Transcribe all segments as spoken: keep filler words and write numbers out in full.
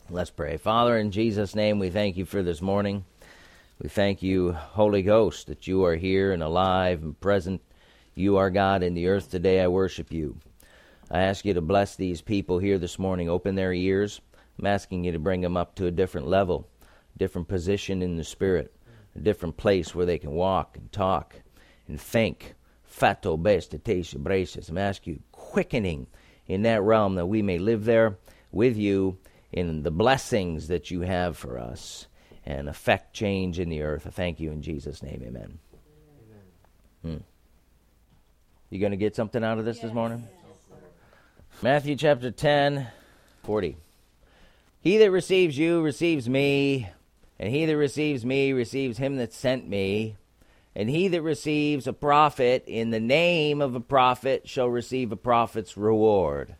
Let's pray. Father, in Jesus' name, we thank you for this morning. We thank you, Holy Ghost, that you are here and alive and present. You are God in the earth today. I worship you. I ask you to bless these people here this morning. Open their ears. I'm asking you to bring them up to a different level, different position in the Spirit, a different place where they can walk and talk and think. Fato bestatation braces. I'm asking you quickening in that realm that we may live there with you in the blessings that you have for us and affect change in the earth. I thank you in Jesus' name. Amen. Amen. Hmm. You going to get something out of this yes. this morning? Yes, Matthew chapter ten, forty. He that receives you receives me, and he that receives me receives him that sent me. And he that receives a prophet in the name of a prophet shall receive a prophet's reward.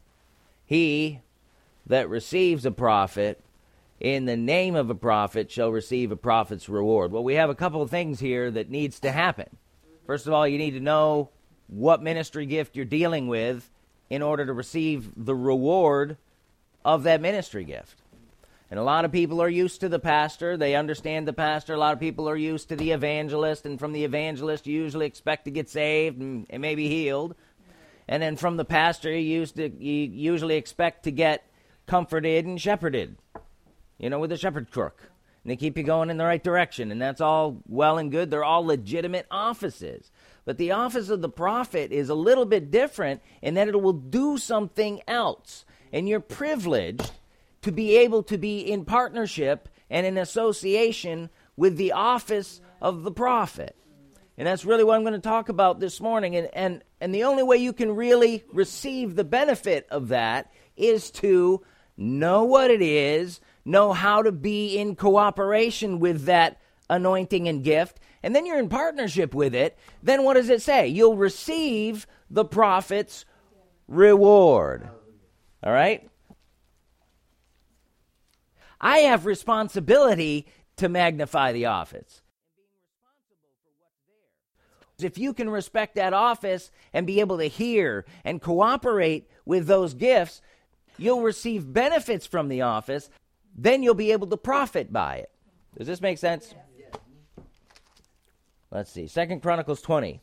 He that receives a prophet in the name of a prophet shall receive a prophet's reward. Well, we have a couple of things here that needs to happen. First of all, you need to know what ministry gift you're dealing with in order to receive the reward of that ministry gift. And a lot of people are used to the pastor. They understand the pastor. A lot of people are used to the evangelist. And from the evangelist, you usually expect to get saved and, and maybe healed. And then from the pastor, you, used to, you usually expect to get comforted and shepherded, you know, with a shepherd crook. And they keep you going in the right direction. And that's all well and good. They're all legitimate offices. But the office of the prophet is a little bit different in that it will do something else. And you're privileged to be able to be in partnership and in association with the office of the prophet. And that's really what I'm going to talk about this morning. And, and, and the only way you can really receive the benefit of that is to know what it is, know how to be in cooperation with that anointing and gift, and then you're in partnership with it. Then what does it say? You'll receive the prophet's reward. All right? I have responsibility to magnify the office. If you can respect that office and be able to hear and cooperate with those gifts, you'll receive benefits from the office. Then you'll be able to profit by it. Does this make sense? Let's see. Second Chronicles twenty.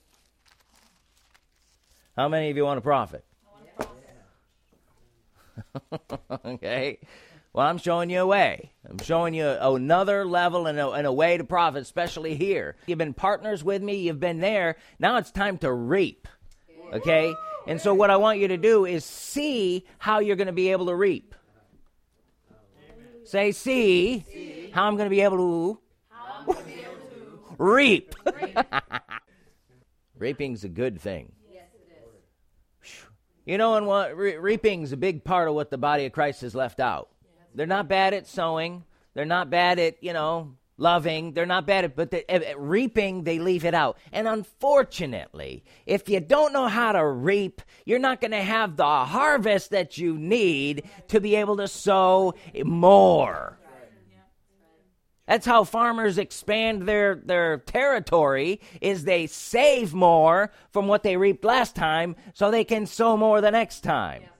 How many of you want to profit? I want to profit. Okay. Well, I'm showing you a way. I'm showing you another level and a, and a way to profit, especially here. You've been partners with me. You've been there. Now it's time to reap. Okay? And so what I want you to do is see how you're going to be able to reap. Say, see, see. how I'm going to be able to, be able to reap. reap. Reaping's a good thing. Yes, it is. You know, and what re- reaping's a big part of what the body of Christ has left out. They're not bad at sowing. They're not bad at, you know, loving. They're not bad at, but the, at reaping, they leave it out. And unfortunately, if you don't know how to reap, you're not going to have the harvest that you need to be able to sow more. That's how farmers expand their, their territory, is they save more from what they reaped last time so they can sow more the next time. Yeah.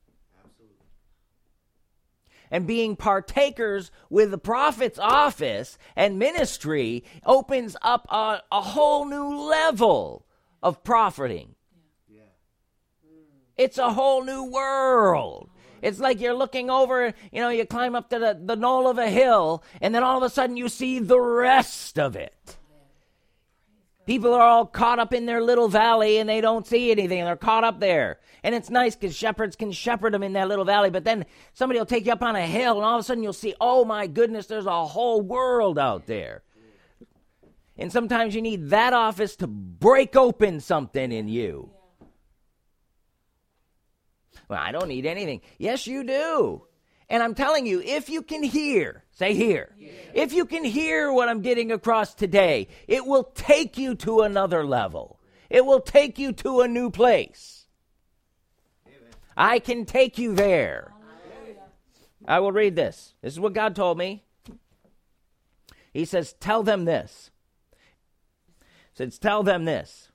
And being partakers with the prophet's office and ministry opens up a, a whole new level of profiting. Yeah. It's a whole new world. It's like you're looking over, you know, you climb up to the, the knoll of a hill, and then all of a sudden you see the rest of it. People are all caught up in their little valley, and they don't see anything. They're caught up there. And it's nice because shepherds can shepherd them in that little valley, but then somebody will take you up on a hill, and all of a sudden you'll see, oh my goodness, there's a whole world out there. And sometimes you need that office to break open something in you. Well, I don't need anything. Yes, you do. And I'm telling you, if you can hear, say hear, yeah. if you can hear what I'm getting across today, it will take you to another level. It will take you to a new place. Amen. I can take you there. Hallelujah. I will read this. This is what God told me. He says, tell them this. He says, tell them this.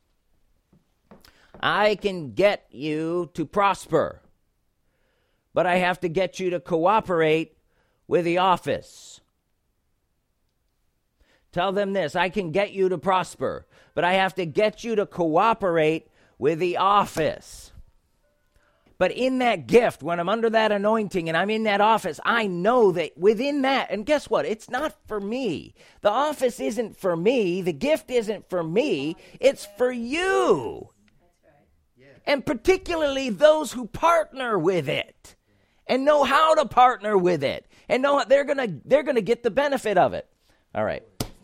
I can get you to prosper, but I have to get you to cooperate with the office. Tell them this, I can get you to prosper, but I have to get you to cooperate with the office. But in that gift, when I'm under that anointing and I'm in that office, I know that within that, and guess what? It's not for me. The office isn't for me. The gift isn't for me. It's for you. And particularly those who partner with it and know how to partner with it and know they're gonna they're gonna get the benefit of it. All right.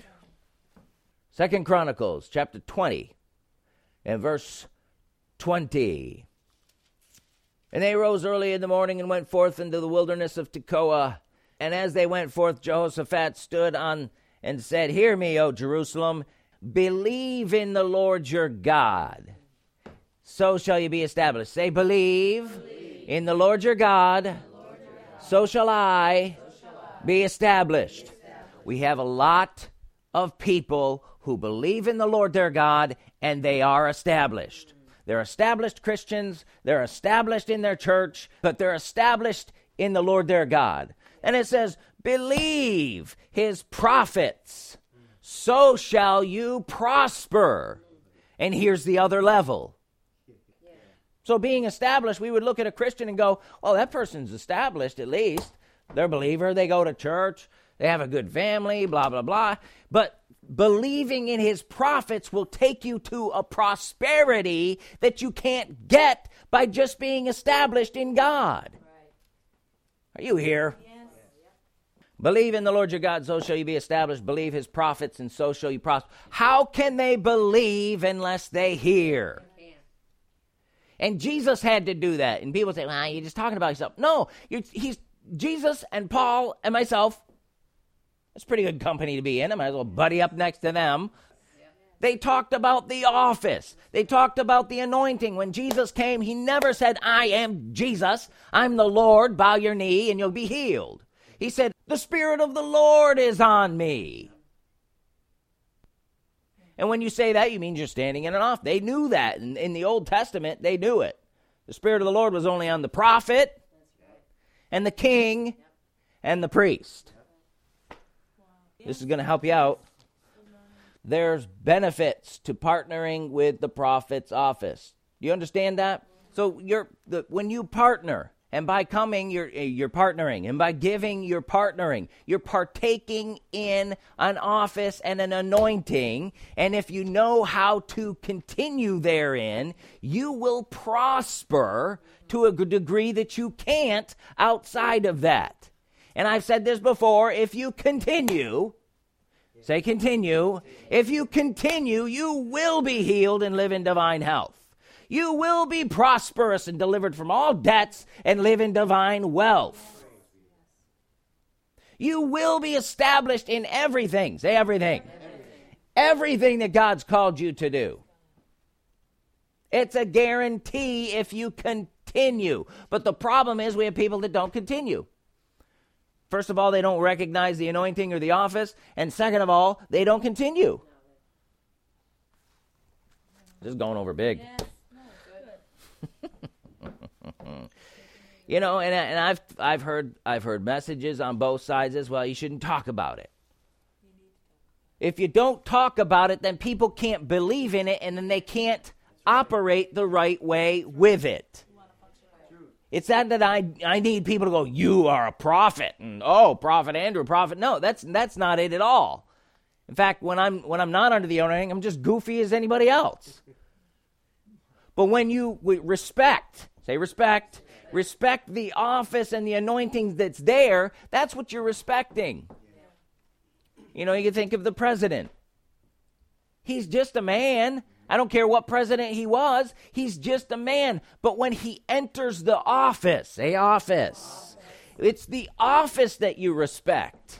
Second Chronicles chapter twenty and verse twenty. And they rose early in the morning and went forth into the wilderness of Tekoa. And as they went forth, Jehoshaphat stood on and said, Hear me, O Jerusalem, believe in the Lord your God. So shall you be established. Say, believe, believe. in the Lord your God, Lord your God. So, shall I so shall I be established. Be established. We have a lot of people who believe in the Lord their God, and they are established. They're established Christians, they're established in their church, but they're established in the Lord their God. And it says, believe his prophets, so shall you prosper. And here's the other level. So being established, we would look at a Christian and go, oh, that person's established at least. They're a believer, they go to church, they have a good family, blah, blah, blah. But believing in his prophets will take you to a prosperity that you can't get by just being established in God. Are you here? Yes. Believe in the Lord your God, so shall you be established. Believe his prophets, and so shall you prosper. How can they believe unless they hear? And Jesus had to do that. And people say, well, you're just talking about yourself. No, you're, he's Jesus and Paul and myself. It's pretty good company to be in. I might as well buddy up next to them. They talked about the office. They talked about the anointing. When Jesus came, he never said, I am Jesus. I'm the Lord. Bow your knee and you'll be healed. He said, the Spirit of the Lord is on me. And when you say that, you mean you're standing in an office. They knew that. In, in the Old Testament, they knew it. The Spirit of the Lord was only on the prophet and the king and the priest. This is going to help you out. There's benefits to partnering with the prophet's office. Do you understand that? So you're the, when you partner, and by coming, you're, you're partnering, and by giving, you're partnering. You're partaking in an office and an anointing, and if you know how to continue therein, you will prosper to a degree that you can't outside of that. And I've said this before, if you continue, say continue, if you continue, you will be healed and live in divine health. You will be prosperous and delivered from all debts and live in divine wealth. You will be established in everything, say everything, everything that God's called you to do. It's a guarantee if you continue. But the problem is we have people that don't continue. First of all, they don't recognize the anointing or the office. And second of all, they don't continue. This is going over big. Yes. No, good. You know, and, and I've I've heard I've heard messages on both sides as well. You shouldn't talk about it. If you don't talk about it, then people can't believe in it, and then they can't operate the right way with it. It's not that I I need people to go, you are a prophet, and oh, Prophet Andrew, prophet. No, that's that's not it at all. In fact, when I'm when I'm not under the anointing, I'm just goofy as anybody else. But when you respect, say respect, respect the office and the anointing that's there, that's what you're respecting. You know, you can think of the president. He's just a man. I don't care what president he was. He's just a man. But when he enters the office, say office, it's the office that you respect.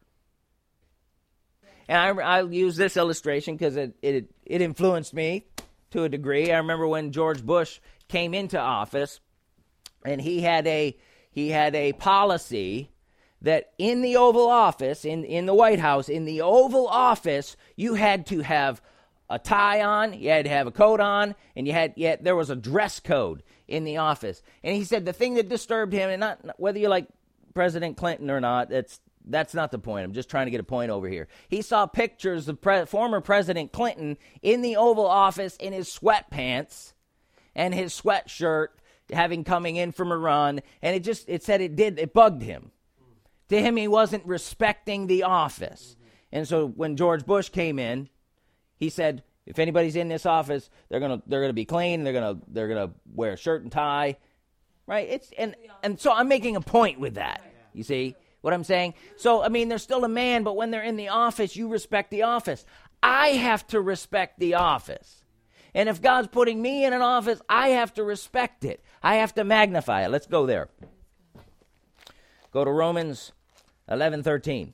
And I, I'll use this illustration because it, it it influenced me to a degree. I remember when George Bush came into office, and he had a he had a policy that in the Oval Office, in, in the White House, in the Oval Office, you had to have a tie on, you had to have a coat on, and you had, you had there was a dress code in the office. And he said the thing that disturbed him, and not whether you like President Clinton or not, that's that's not the point. I'm just trying to get a point over here. He saw pictures of pre- former President Clinton in the Oval Office in his sweatpants and his sweatshirt, having coming in from Iran, and it just, it said it did, it bugged him. To him, he wasn't respecting the office. And so when George Bush came in, he said, if anybody's in this office, they're gonna they're gonna be clean, they're gonna they're gonna wear a shirt and tie. Right? It's and and so I'm making a point with that. You see what I'm saying? So I mean, they're still a man, but when they're in the office, you respect the office. I have to respect the office. And if God's putting me in an office, I have to respect it. I have to magnify it. Let's go there. Go to Romans eleven thirteen.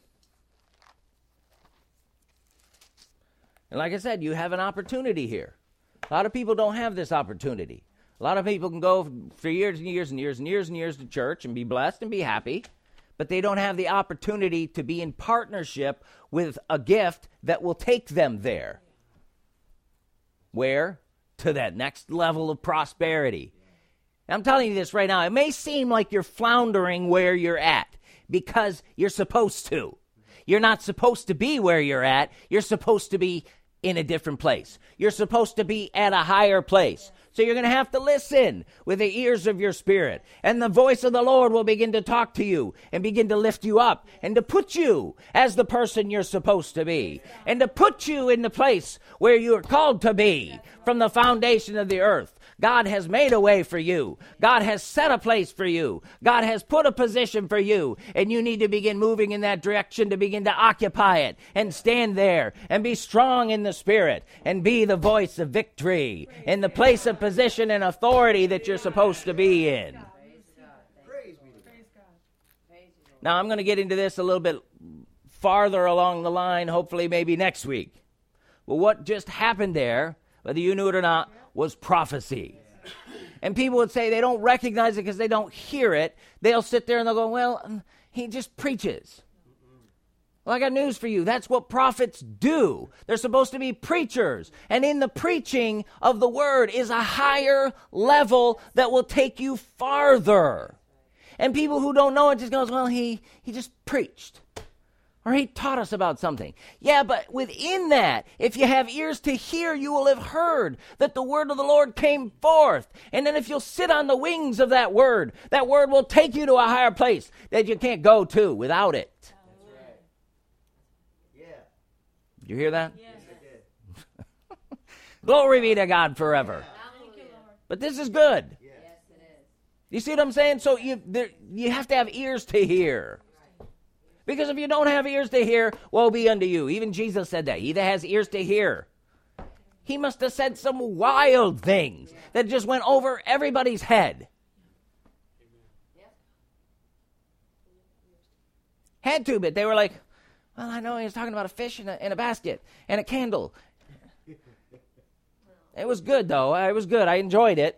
And like I said, you have an opportunity here. A lot of people don't have this opportunity. A lot of people can go for years and years and years and years and years to church and be blessed and be happy, but they don't have the opportunity to be in partnership with a gift that will take them there. Where? To that next level of prosperity. I'm telling you this right now. It may seem like you're floundering where you're at because you're supposed to. You're not supposed to be where you're at. You're supposed to be in a different place. You're supposed to be at a higher place. So you're going to have to listen with the ears of your spirit. And the voice of the Lord will begin to talk to you and begin to lift you up and to put you as the person you're supposed to be. And to put you in the place where you are called to be from the foundation of the earth. God has made a way for you. God has set a place for you. God has put a position for you. And you need to begin moving in that direction to begin to occupy it and stand there and be strong in the spirit and be the voice of victory in the place of position and authority that you're supposed to be in. Now, I'm going to get into this a little bit farther along the line, hopefully maybe next week. Well, what just happened there, whether you knew it or not, was prophecy. And people would say they don't recognize it because they don't hear it. They'll sit there and they'll go, well, he just preaches. Well, I got news for you. That's what prophets do. They're supposed to be preachers. And in the preaching of the word is a higher level that will take you farther. And people who don't know it just goes, well, he, he just preached. Or he taught us about something. Yeah, but within that, if you have ears to hear, you will have heard that the word of the Lord came forth. And then if you'll sit on the wings of that word, that word will take you to a higher place that you can't go to without it. That's right. Yeah. Did you hear that? Yes. Glory be to God forever. Thank you, Lord. But this is good. Yes, it is. You see what I'm saying? So you there, you have to have ears to hear. Because if you don't have ears to hear, woe be unto you. Even Jesus said that. He that has ears to hear. He must have said some wild things that just went over everybody's head. Had to, but they were like, well, I know he was talking about a fish in a, in a basket and a candle. It was good, though. It was good. I enjoyed it.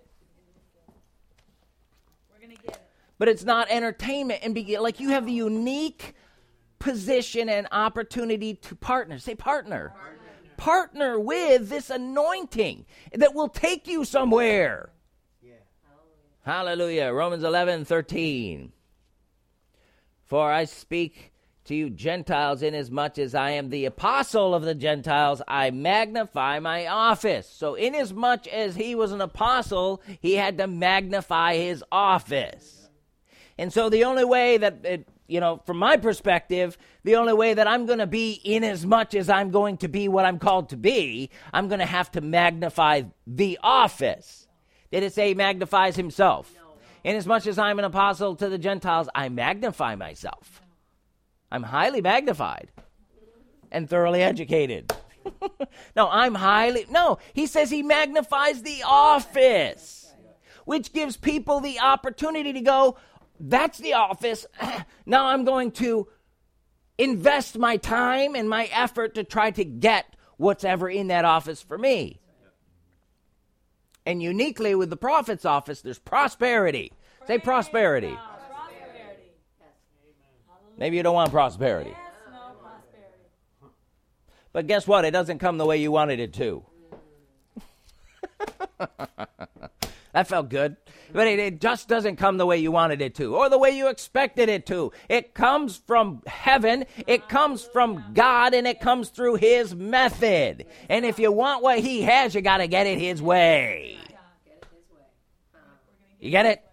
We're gonna get it. But it's not entertainment. And be, like you have the unique position and opportunity to partner. Say partner. Partner. Partner with this anointing that will take you somewhere. Yeah. Hallelujah. Hallelujah. Romans eleven thirteen. For I speak to you Gentiles, inasmuch as I am the apostle of the Gentiles, I magnify my office. So inasmuch as he was an apostle, he had to magnify his office. And so the only way that it You know, from my perspective, the only way that I'm going to be in as much as I'm going to be what I'm called to be, I'm going to have to magnify the office. Did it say he magnifies himself? No. In as much as I'm an apostle to the Gentiles, I magnify myself. I'm highly magnified and thoroughly educated. No, I'm highly, no, he says he magnifies the office, which gives people the opportunity to go, that's the office. Now I'm going to invest my time and my effort to try to get what's ever in that office for me. And uniquely with the prophet's office, there's prosperity. Say prosperity. Prosperity. Maybe you don't want prosperity. Yes, no prosperity. But guess what? It doesn't come the way you wanted it to. That felt good. But it, it just doesn't come the way you wanted it to or the way you expected it to. It comes from heaven. It comes from God, and it comes through his method. And if you want what he has, you got to get it his way. You get it?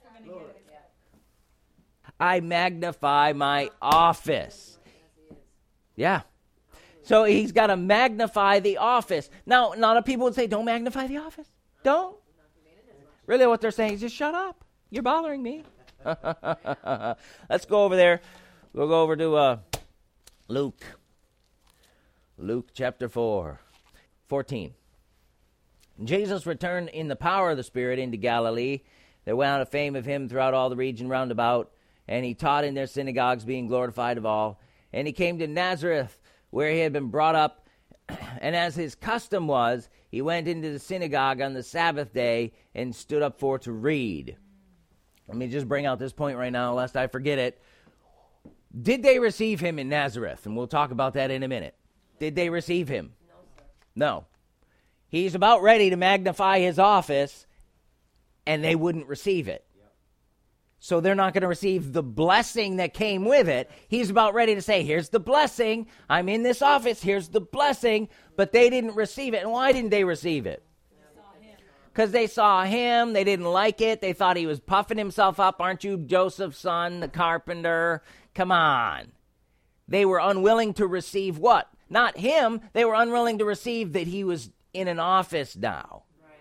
I magnify my office. Yeah. So he's got to magnify the office. Now, a lot of people would say, don't magnify the office. Don't. Really what they're saying is just shut up. You're bothering me. Let's go over there. We'll go over to uh, Luke. Luke chapter four, fourteen. Jesus returned in the power of the Spirit into Galilee. There went out a fame of him throughout all the region round about, and he taught in their synagogues, being glorified of all. And he came to Nazareth, where he had been brought up, and as his custom was, he went into the synagogue on the Sabbath day and stood up for to read. Let me just bring out this point right now, lest I forget it. Did they receive him in Nazareth? And we'll talk about that in a minute. Did they receive him? No, sir. No. He's about ready to magnify his office, and they wouldn't receive it. So they're not going to receive the blessing that came with it. He's about ready to say, here's the blessing. I'm in this office. Here's the blessing. But they didn't receive it. And why didn't they receive it? Because they saw him. They didn't like it. They thought he was puffing himself up. Aren't you Joseph's son, the carpenter? Come on. They were unwilling to receive what? Not him. They were unwilling to receive that he was in an office now.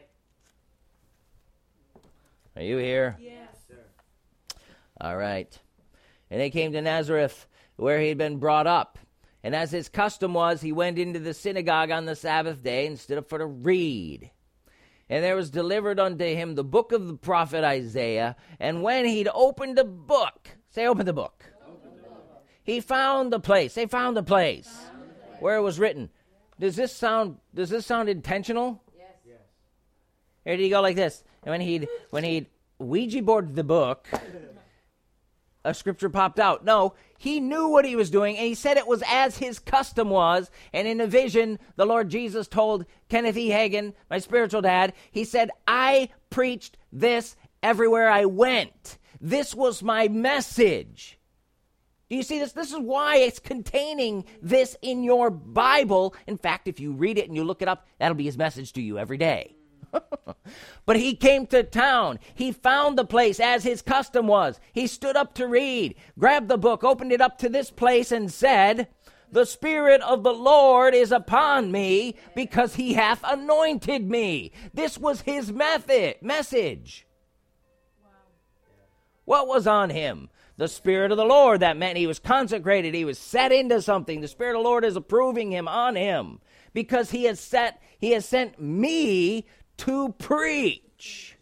Right. Are you here? Yes. All right. And they came to Nazareth, where he had been brought up. And as his custom was, he went into the synagogue on the Sabbath day and stood up for to read. And there was delivered unto him the book of the prophet Isaiah. And when he'd opened the book, say open the book. Open the book. He found the place. They found the place found the place. Where it was written. Does this sound, does this sound intentional? Yes. Yes. Or did he go like this? And when he'd, when he'd Ouija boarded the book, a scripture popped out. No, he knew what he was doing, and he said it was as his custom was. And in a vision, the Lord Jesus told Kenneth E. Hagin, my spiritual dad, he said, I preached this everywhere I went. This was my message. Do you see this? This is why it's containing this in your Bible. In fact, if you read it and you look it up, that'll be his message to you every day. But he came to town. He found the place as his custom was. He stood up to read, grabbed the book, opened it up to this place and said, the Spirit of the Lord is upon me because he hath anointed me. This was his method, message. Wow. What was on him? The Spirit of the Lord. That meant he was consecrated. He was set into something. The Spirit of the Lord is approving him on him because he has set, he has sent me to preach.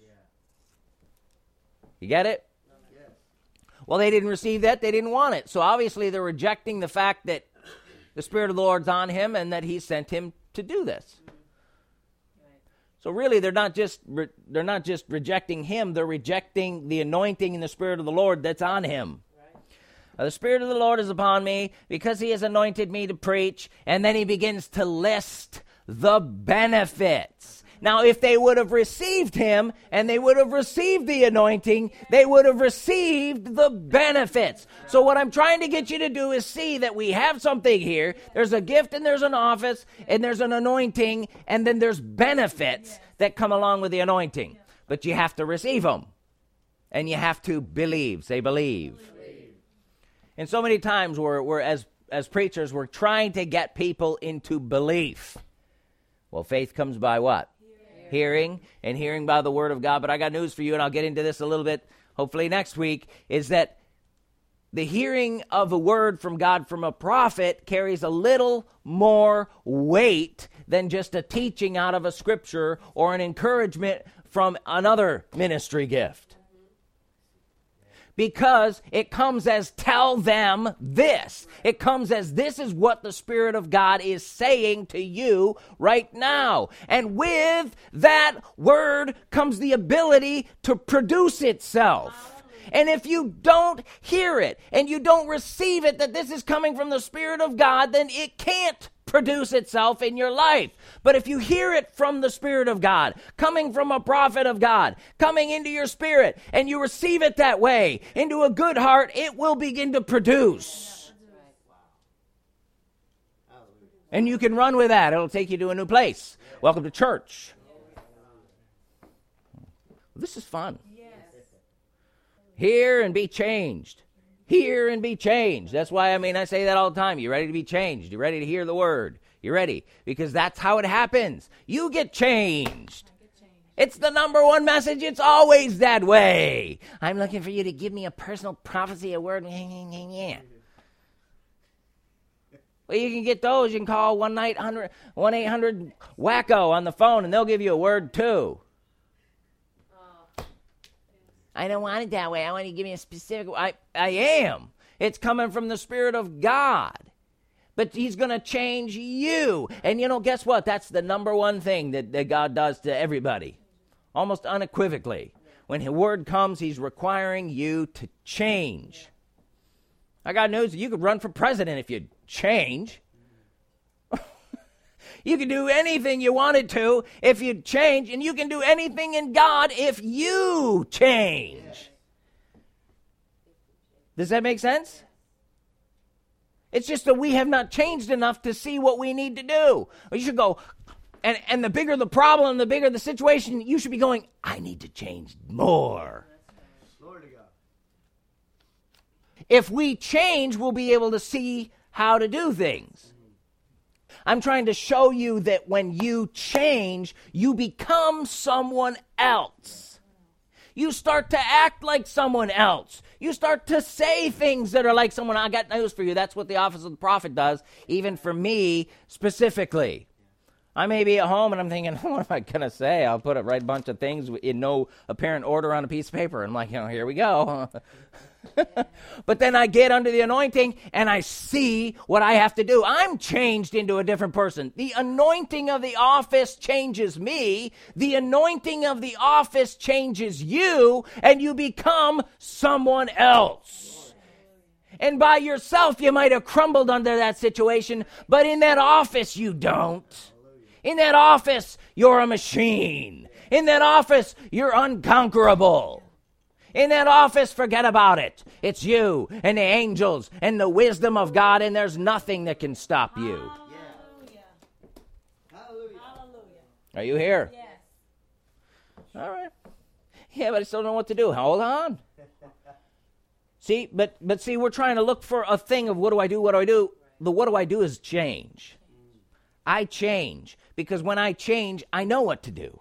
You get it? Well, they didn't receive that. They didn't want it. So obviously they're rejecting the fact that the Spirit of the Lord's on him and that he sent him to do this. So really they're not just re- they're not just rejecting him, they're rejecting the anointing and the Spirit of the Lord that's on him. Uh, the Spirit of the Lord is upon me because he has anointed me to preach. And then he begins to list the benefits. Now, if they would have received him and they would have received the anointing, they would have received the benefits. So what I'm trying to get you to do is see that we have something here. There's a gift and there's an office and there's an anointing and then there's benefits that come along with the anointing. But you have to receive them and you have to believe. Say believe. believe. And so many times we're, we're as, as preachers, we're trying to get people into belief. Well, faith comes by what? Hearing, and hearing by the word of God. But I got news for you, and I'll get into this a little bit, hopefully next week, is that the hearing of a word from God from a prophet carries a little more weight than just a teaching out of a scripture or an encouragement from another ministry gift. Because it comes as tell them this. It comes as this is what the Spirit of God is saying to you right now. And with that word comes the ability to produce itself. And if you don't hear it and you don't receive it, that this is coming from the Spirit of God, then it can't produce itself in your life. But if you hear it from the Spirit of God, coming from a prophet of God, coming into your spirit, and you receive it that way, into a good heart, it will begin to produce. And you can run with that. It'll take you to a new place. Welcome to church. This is fun. Hear and be changed. Hear and be changed. That's why, I mean, I say that all the time. You ready to be changed? You ready to hear the word? You ready? Because that's how it happens. You get changed. It's the number one message. It's always that way. I'm looking for you to give me a personal prophecy, a word. Yeah. Well, you can get those. You can call one eight hundred wacko on the phone, and they'll give you a word too. I don't want it that way. I want you to give me a specific... I, I am. It's coming from the Spirit of God. But he's going to change you. And you know, guess what? That's the number one thing that, that God does to everybody. Almost unequivocally. When his word comes, he's requiring you to change. I got news. You could run for president if you change. You can do anything you wanted to if you change, and you can do anything in God if you change. Does that make sense? It's just that we have not changed enough to see what we need to do. You should go, and, and the bigger the problem, the bigger the situation, you should be going, I need to change more. If we change, we'll be able to see how to do things. I'm trying to show you that when you change, you become someone else. You start to act like someone else. You start to say things that are like someone. I got news for you. That's what the office of the prophet does, even for me specifically. I may be at home and I'm thinking, what am I going to say? I'll put a right bunch of things in no apparent order on a piece of paper. And I'm like, you know, here we go. But then I get under the anointing and I see what I have to do. I'm changed into a different person. The anointing of the office changes me. The anointing of the office changes you, and you become someone else. And by yourself, you might have crumbled under that situation, but in that office, you don't. In that office, you're a machine. In that office, you're unconquerable. In that office, forget about it. It's you and the angels and the wisdom of God, and there's nothing that can stop you. Hallelujah. Hallelujah. Are you here? Yes. All right. Yeah, but I still don't know what to do. Hold on. See, but but see, we're trying to look for a thing of what do I do, what do I do? The what do I do is change. I change, because when I change, I know what to do.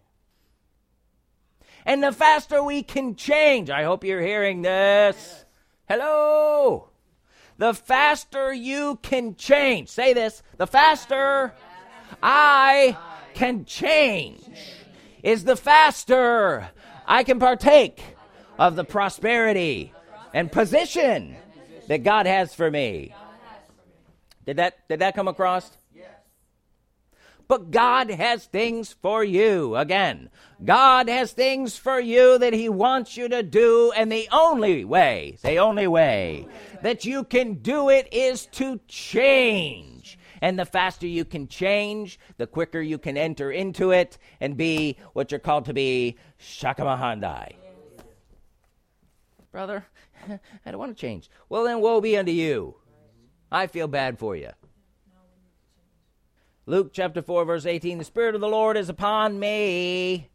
And the faster we can change, I hope you're hearing this. Hello. The faster you can change. Say this. The faster I can change is the faster I can partake of the prosperity and position that God has for me. Did that, did that come across? But God has things for you. Again, God has things for you that he wants you to do, and the only way, the only way that you can do it is to change. And the faster you can change, the quicker you can enter into it and be what you're called to be, Shakamahandai. Brother, I don't want to change. Well, then woe be unto you. I feel bad for you. Luke chapter four, verse eighteen, the Spirit of the Lord is upon me.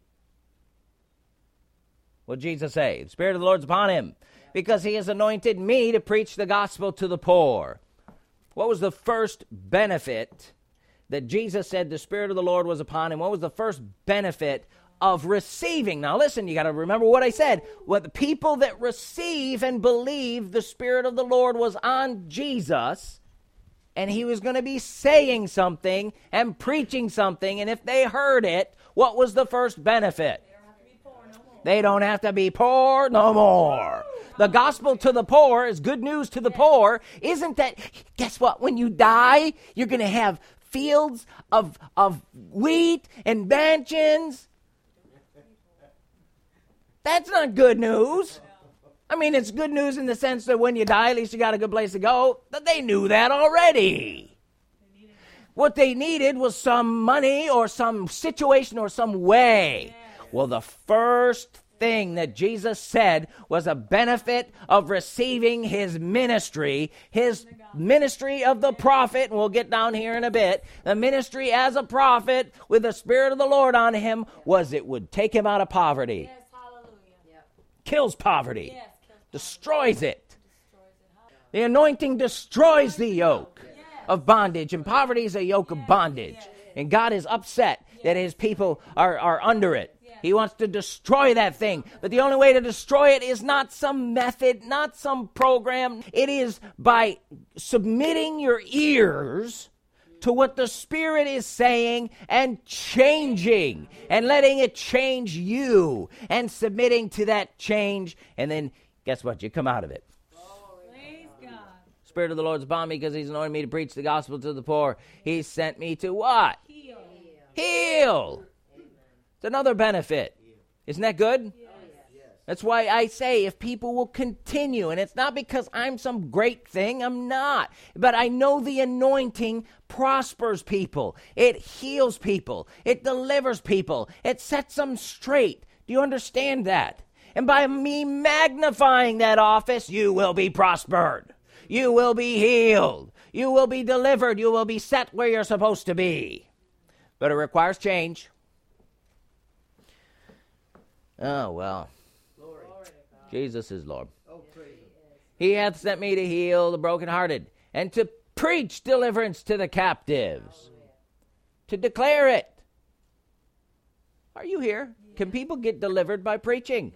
What did Jesus say? The Spirit of the Lord is upon him, because he has anointed me to preach the gospel to the poor. What was the first benefit that Jesus said the Spirit of the Lord was upon him? What was the first benefit of receiving? Now listen, you got to remember what I said. What the people that receive and believe the Spirit of the Lord was on Jesus, and he was going to be saying something and preaching something, and if they heard it, what was the first benefit? They don't have to be poor no more. The gospel to the poor is good news to the poor. Isn't that, guess what? When you die, you're going to have fields of, of wheat and mansions. That's not good news. I mean, it's good news in the sense that when you die, at least you got a good place to go. But they knew that already. What they needed was some money or some situation or some way. Well, the first thing that Jesus said was a benefit of receiving his ministry, his ministry of the prophet, and we'll get down here in a bit. The ministry as a prophet with the Spirit of the Lord on him was it would take him out of poverty. Yes, hallelujah. Kills poverty. Yes, kills Destroys it. The anointing destroys the yoke of bondage, and poverty is a yoke of bondage. And God is upset that his people are, are under it. He wants to destroy that thing. But the only way to destroy it is not some method, not some program. It is by submitting your ears to what the Spirit is saying and changing and letting it change you and submitting to that change. And then guess what? You come out of it. Praise God. Spirit of the Lord is upon me because he's anointed me to preach the gospel to the poor. He sent me to what? Heal. Heal. It's another benefit. Isn't that good? Yes. That's why I say if people will continue, and it's not because I'm some great thing, I'm not. But I know the anointing prospers people. It heals people. It delivers people. It sets them straight. Do you understand that? And by me magnifying that office, you will be prospered. You will be healed. You will be delivered. You will be set where you're supposed to be. But it requires change. Oh, well. Glory. Jesus is Lord. Oh, praise him. He hath sent me to heal the brokenhearted and to preach deliverance to the captives, to declare it. Are you here? Can people get delivered by preaching?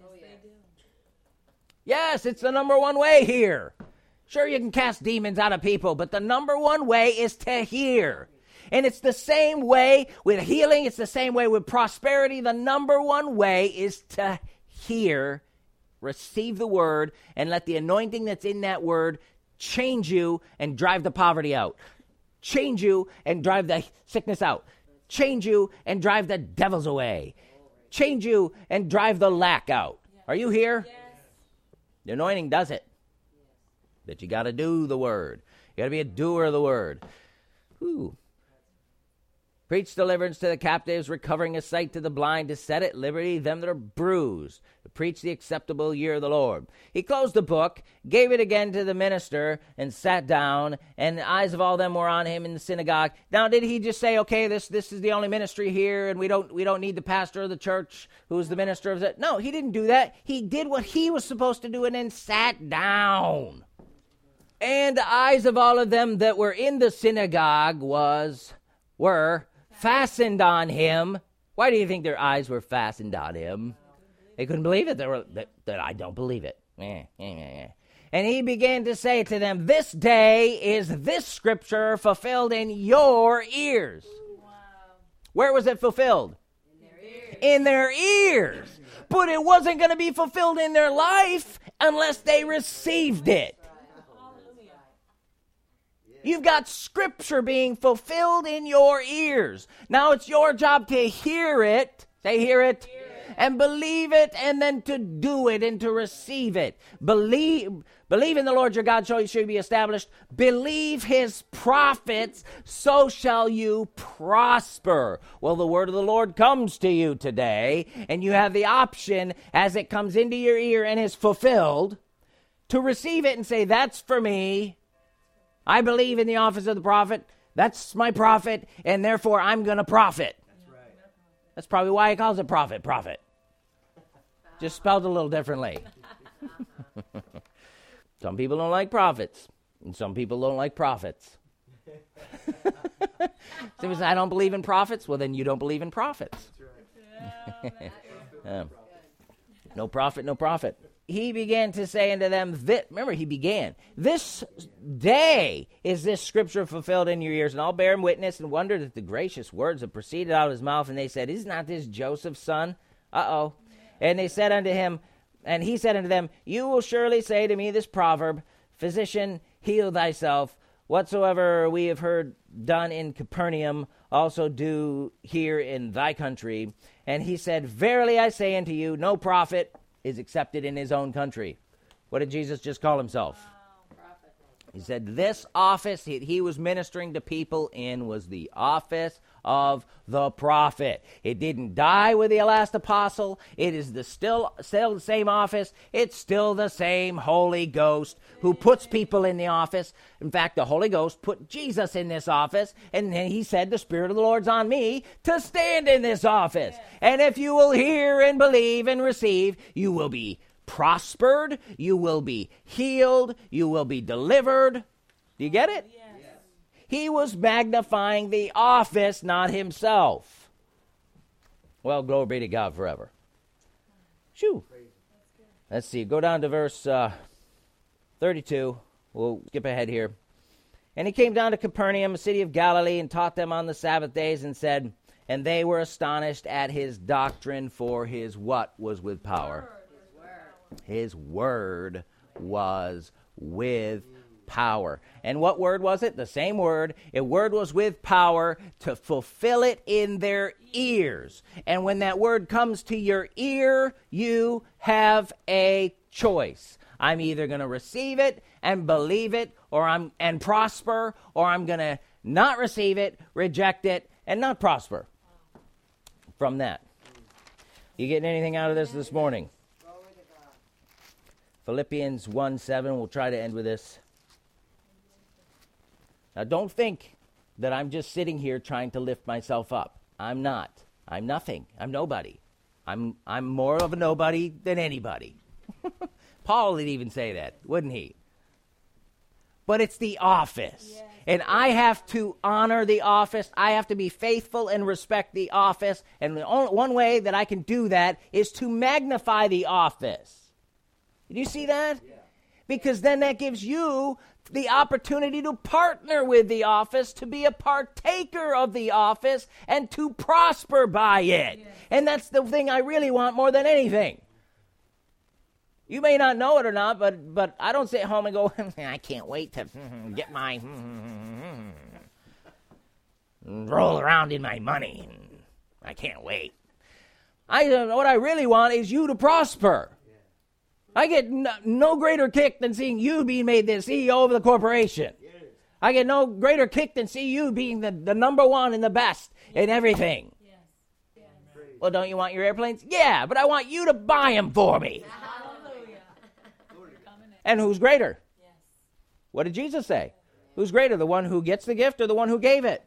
Yes, it's the number one way here. Sure, you can cast demons out of people, but the number one way is to hear. And it's the same way with healing. It's the same way with prosperity. The number one way is to hear, receive the word, and let the anointing that's in that word change you and drive the poverty out. Change you and drive the sickness out. Change you and drive the devils away. Change you and drive the lack out. Are you here? Yes. The anointing does it. But you got to do the word. You got to be a doer of the word. Ooh. Preach deliverance to the captives, recovering of sight to the blind, to set at liberty them that are bruised, to preach the acceptable year of the Lord. He closed the book, gave it again to the minister, and sat down, and the eyes of all them were on him in the synagogue. Now, did he just say, okay, this this is the only ministry here, and we don't we don't need the pastor of the church who's the minister of it? No, he didn't do that. He did what he was supposed to do and then sat down. And the eyes of all of them that were in the synagogue was, were, fastened on him. Why do you think their eyes were fastened on him? They couldn't believe it. They were that, that I don't believe it. Eh, eh, eh. And he began to say to them, this day is this scripture fulfilled in your ears. Wow. Where was it fulfilled? In their ears. In their ears. But it wasn't going to be fulfilled in their life unless they received it. Hallelujah. You've got scripture being fulfilled in your ears. Now it's your job to hear it. Say, hear it. Hear it. And believe it, and then to do it and to receive it. Believe, believe in the Lord your God, so you should be established. Believe his prophets, so shall you prosper. Well, the word of the Lord comes to you today, and you have the option as it comes into your ear and is fulfilled to receive it and say, that's for me. I believe in the office of the prophet. That's my prophet, and therefore I'm going to profit. That's right. That's probably why he calls it prophet, prophet. Just spelled a little differently. Some people don't like prophets, and some people don't like prophets. Somebody says, I don't believe in prophets. Well, then you don't believe in prophets. That's right. Um, no prophet, no prophet. He began to say unto them, that, remember, he began, this day is this scripture fulfilled in your ears, and I'll bear him witness and wondered at the gracious words that proceeded out of his mouth. And they said, is not this Joseph's son? Uh-oh. And they said unto him, and he said unto them, you will surely say to me this proverb, physician, heal thyself. Whatsoever we have heard done in Capernaum, also do here in thy country. And he said, verily I say unto you, no prophet is accepted in his own country. What did Jesus just call himself? Wow. Prophet. He said this office he, he was ministering to people in was the office of the prophet. It didn't die with the last apostle. It is the still, still the same office. It's still the same Holy Ghost who puts people in the office. In fact, the Holy Ghost put Jesus in this office, and then he said, the Spirit of the Lord's on me to stand in this office. And if you will hear and believe and receive, you will be prospered, you will be healed, you will be delivered. Do you get it? Yes. He was magnifying the office, not himself. Well, glory be to God forever. Shoo. Let's see, go down to verse uh, thirty-two. We'll skip ahead here. And he came down to Capernaum, a city of Galilee, and taught them on the Sabbath days, and said, and they were astonished at his doctrine, for his what was with power? His word was with power. And what word was it? The same word. A word was with power to fulfill it in their ears. And when that word comes to your ear, you have a choice. I'm either going to receive it and believe it, or I'm and prosper, or I'm going to not receive it, reject it, and not prosper from that. You getting anything out of this this morning? Philippians one seven, we'll try to end with this. Now, don't think that I'm just sitting here trying to lift myself up. I'm not. I'm nothing. I'm nobody. I'm I'm more of a nobody than anybody. Paul would even say that, wouldn't he? But it's the office. Yes. And I have to honor the office. I have to be faithful and respect the office. And the only, one way that I can do that is to magnify the office. Did you see that? Yeah. Because then that gives you the opportunity to partner with the office, to be a partaker of the office, and to prosper by it. Yeah. And that's the thing I really want more than anything. You may not know it or not, but but I don't sit at home and go, I can't wait to get my roll around in my money. I can't wait. I what I really want is you to prosper. I get no, no greater kick than seeing you being made the C E O of the corporation. I get no greater kick than see you being the, the number one and the best in everything. Yes. Yes. Well, don't you want your airplanes? Yeah, but I want you to buy them for me. Hallelujah. And who's greater? Yes. What did Jesus say? Who's greater, the one who gets the gift or the one who gave it?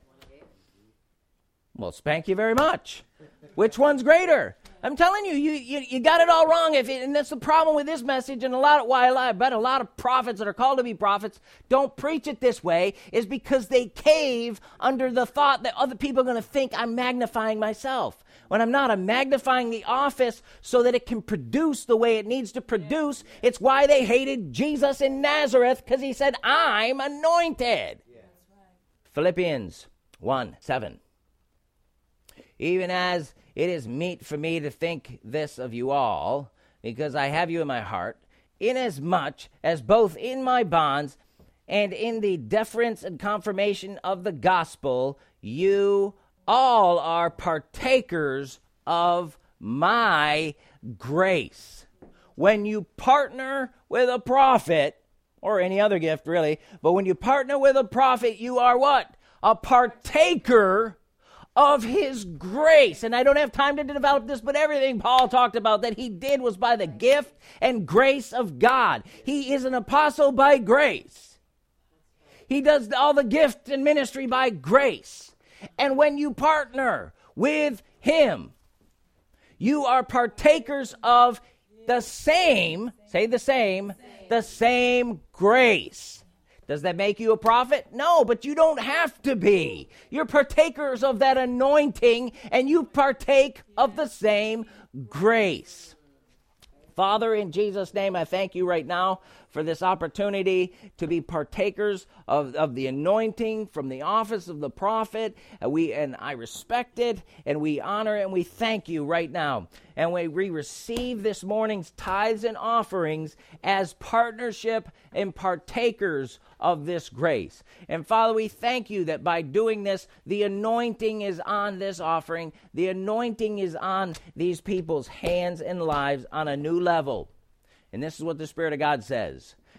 Well, spank you very much. Which one's greater? I'm telling you, you, you, you got it all wrong. If it, and that's the problem with this message, and a lot of why I bet a lot of prophets that are called to be prophets don't preach it this way, is because they cave under the thought that other people are going to think I'm magnifying myself. When I'm not, I'm magnifying the office so that it can produce the way it needs to produce. It's why they hated Jesus in Nazareth, because he said, I'm anointed. Yeah. Philippians one seven. Even as it is meet for me to think this of you all, because I have you in my heart, inasmuch as both in my bonds and in the deference and confirmation of the gospel, you all are partakers of my grace. When you partner with a prophet, or any other gift really, but when you partner with a prophet, you are what? A partaker of his grace. And I don't have time to develop this, but everything Paul talked about that he did was by the gift and grace of God. He is an apostle by grace. He does all the gift and ministry by grace. And when you partner with him, you are partakers of the same, say the same, the same grace. Does that make you a prophet? No, but you don't have to be. You're partakers of that anointing, and you partake of the same grace. Father, in Jesus' name, I thank you right now for this opportunity to be partakers of, of the anointing from the office of the prophet. And we and I respect it, and we honor it, and we thank you right now. And we, we receive this morning's tithes and offerings as partnership and partakers of this grace. And Father, we thank you that by doing this, the anointing is on this offering. The anointing is on these people's hands and lives on a new level. And this is what the Spirit of God says.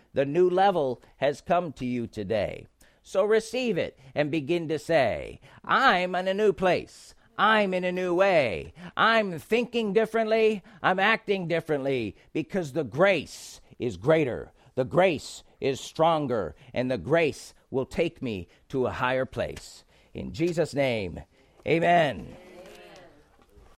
The new level has come to you today. So receive it and begin to say, I'm in a new place. I'm in a new way. I'm thinking differently. I'm acting differently because the grace is greater. The grace is stronger, and the grace will take me to a higher place. In Jesus' name, amen.